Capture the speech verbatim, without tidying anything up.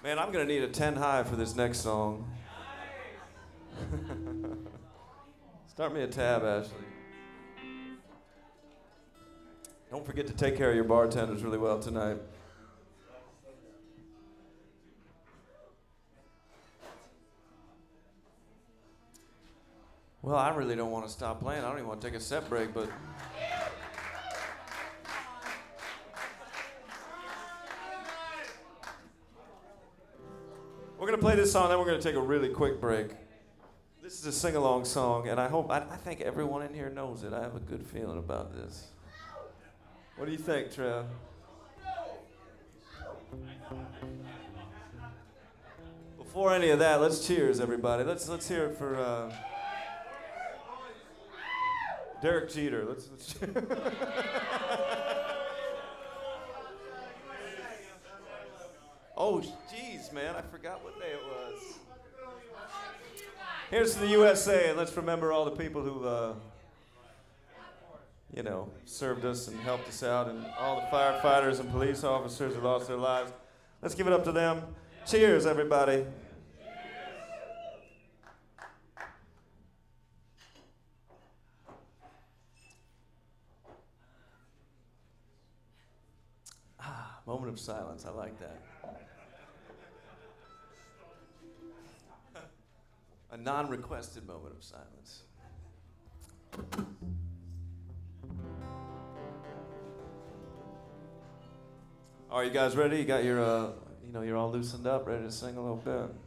Man, I'm gonna need a ten high for this next song. Start me a tab, Ashley. Don't forget to take care of your bartenders really well tonight. Well, I really don't want to stop playing. I don't even want to take a set break, but we're going to play this song, then we're going to take a really quick break. This is a sing-along song, and I hope, I, I think everyone in here knows it. I have a good feeling about this. What do you think, Trev? Before any of that, let's cheers, everybody. Let's let's hear it for uh, Derek Jeter. Let's. let's Oh, jeez, man, I forgot what day it was. Here's to the U S A, and let's remember all the people who, uh, you know, served us and helped us out, and all the firefighters and police officers who lost their lives. Let's give it up to them. Cheers, everybody. Ah, moment of silence. I like that. A non-requested moment of silence. Are you guys ready? You got your, uh, you know, you're all loosened up, ready to sing a little bit.